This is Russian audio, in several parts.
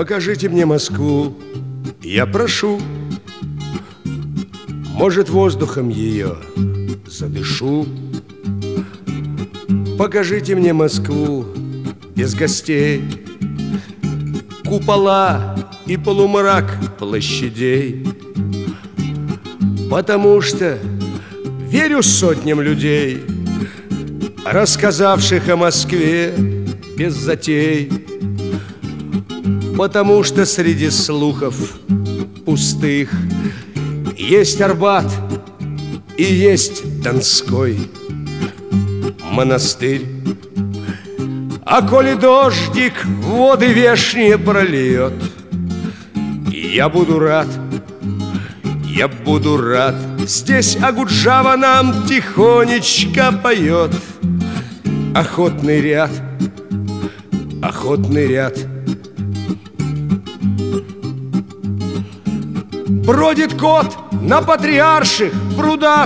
Покажите мне Москву, я прошу. Может, воздухом ее задышу. Покажите мне Москву без гостей, купола и полумрак площадей. Потому что верю сотням людей, рассказавших о Москве без затей. Потому что среди слухов пустых есть Арбат и есть Донской монастырь. А коли дождик воды вешние прольет, я буду рад, я буду рад. Здесь Акуджава нам тихонечко поет. Охотный ряд, охотный ряд. Бродит кот на Патриарших прудах,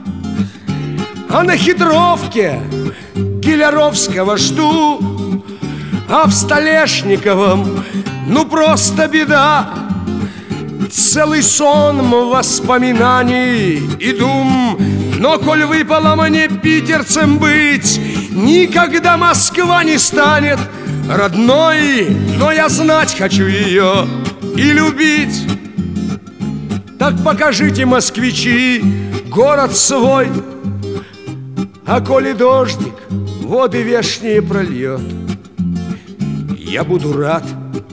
а на Хитровке Киляровского жду, а в Столешниковом ну просто беда. Целый сон воспоминаний и дум. Но коль выпало мне питерцем быть, никогда Москва не станет родной. Но я знать хочу ее и любить. Так покажите, москвичи, город свой. А коли дождик воды вешние прольет, я буду рад,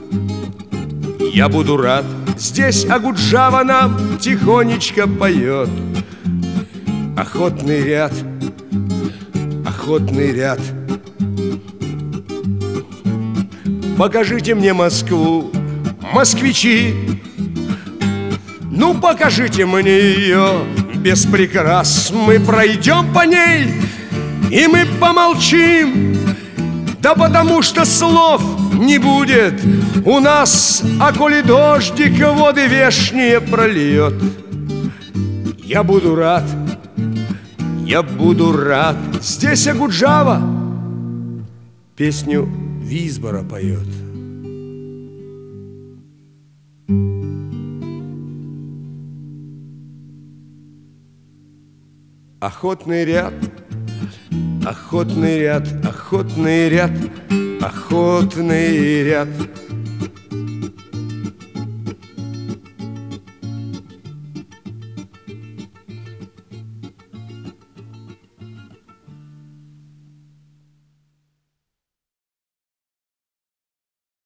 я буду рад. Здесь Акуджава нам тихонечко поет. Охотный ряд, охотный ряд. Покажите мне Москву, москвичи. Ну, покажите мне ее без прикрас. Мы пройдем по ней, и мы помолчим. Да потому что слов не будет у нас. А коли дождик воды вешние прольет, я буду рад, я буду рад. Здесь Акуджава песню Визбора поет. Охотный ряд, охотный ряд, охотный ряд, охотный ряд.